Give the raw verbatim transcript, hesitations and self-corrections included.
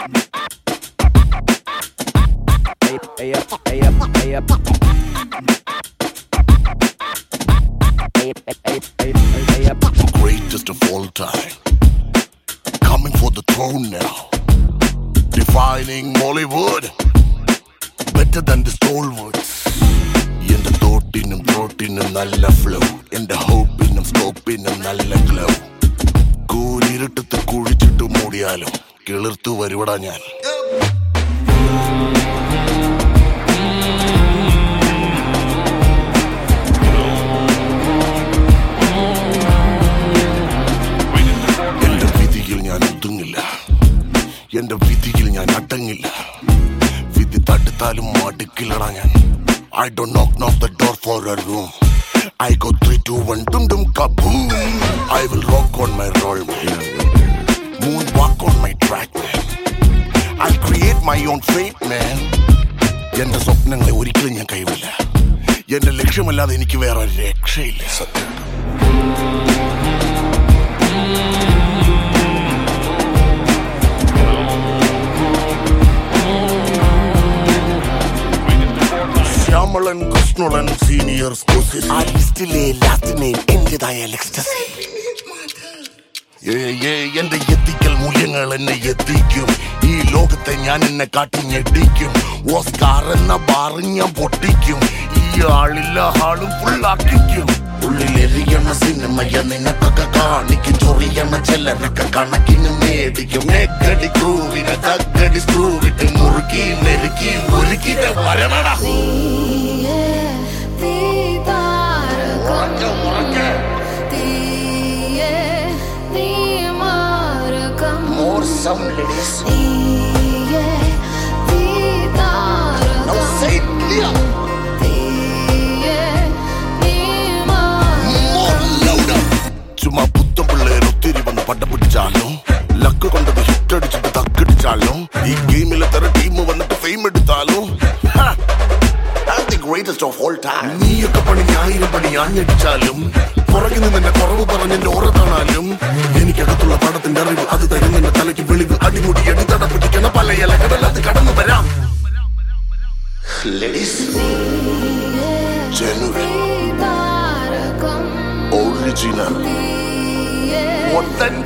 Hey up, hey up, hey up. Hey, hey, hey, hey up. Greatest of all time, coming for the throne now, defining Mollywood, better than the stalwarts. എന്റെ തോട്ടിനും ത്രോട്ടിനും നല്ല flow, എന്റെ ഹോപ്പിനും സ്കോപ്പിനും നല്ല glow. കൂരിരുട്ടത്ത് കുഴിച്ചിട്ട് മൂടിയാലും കിളിർത്തു വരുവടാ ഞാൻ. എന്റെ വിധിയിൽ ഞാൻ ഒതുങ്ങില്ല, എന്റെ വിധിയിൽ ഞാൻ അടങ്ങില്ല. വിധി തടുത്താലും മടുക്കില്ലടാ ഞാൻ. I don't knock knock the door for a room. I go three two one dum dum kaboom. I will rock on my roll man, moonwalk on my track man. I'll create my own fate man. എന്റെ സ്വപ്നങ്ങളെ ഒരിക്കലും ഞാൻ കൈവില്ല. എന്റെ ലക്ഷ്യമല്ലാതെ എനിക്ക് വേറെ രക്ഷയില്ല. സത്യം. Shyamalan കൃഷ്ണളൻ seniors courses ആ ലിസ്റ്റിലെ ലാസ്റ്റ് നെയിം എന്റേതായ എക്സ്റ്റസി. എന്റെ എത്തിക്കൽ മൂല്യങ്ങൾ എന്നെ എത്തിക്കും. ഈ ലോകത്തെ ഞാൻ എന്നെ കാട്ടി ഞെട്ടിക്കും. ഓസ്കാർ എന്ന ബാറ് ഞാൻ പൊട്ടിക്കും. ഈ ആളില്ല ആളും ഫുള്ളാക്കിക്കും. ഉള്ളിലെറിയണ സിനിമയ നിനക്കൊക്കെ കാണിക്കും. ചൊറിയണ ചിലരൊക്കെ കണക്കിന് മേടിക്കും. നെക്കടി ക്രൂവിനെ തക്കടി സ്ക്രൂവിട്ട് മുറുക്കി നെരുക്കി ഒരുക്കി വരണടാ. Some ladies. Now say it clear. More louder. ചുമ്മാ പുത്തൻ പിള്ളേർ ഒത്തിരി വന്ന് പട്ടം പിടിച്ചാലും ലക്ക് കൊണ്ടത് ഹിറ്റ് അടിച്ചിട്ട് തക്കടിച്ചാലും ഈ ഗെയിമിലെ തര ടീം വന്നിട്ട് ഫെയിം എടുത്താലും I'm the greatest of all time. നീയൊക്കെ പണി ആയിരം പണി ഞാഞ്ഞടിച്ചാലും പുറകിൽ നിന്ന് എന്നെ കുറവ് പറഞ്ഞെന്റെ ഓറ കാണാലും എനിക്കകത്തുള്ള പാടത്തിന്റെ അറിവ് അത് തരും എന്റെ തലയ്ക്ക് വെളിവ്. അടിമുടി അടിത്തട പിടിക്കണ പല ഇലകടൽ അത് കടന്നു വരാം. Ladies, genuine, original, authentic.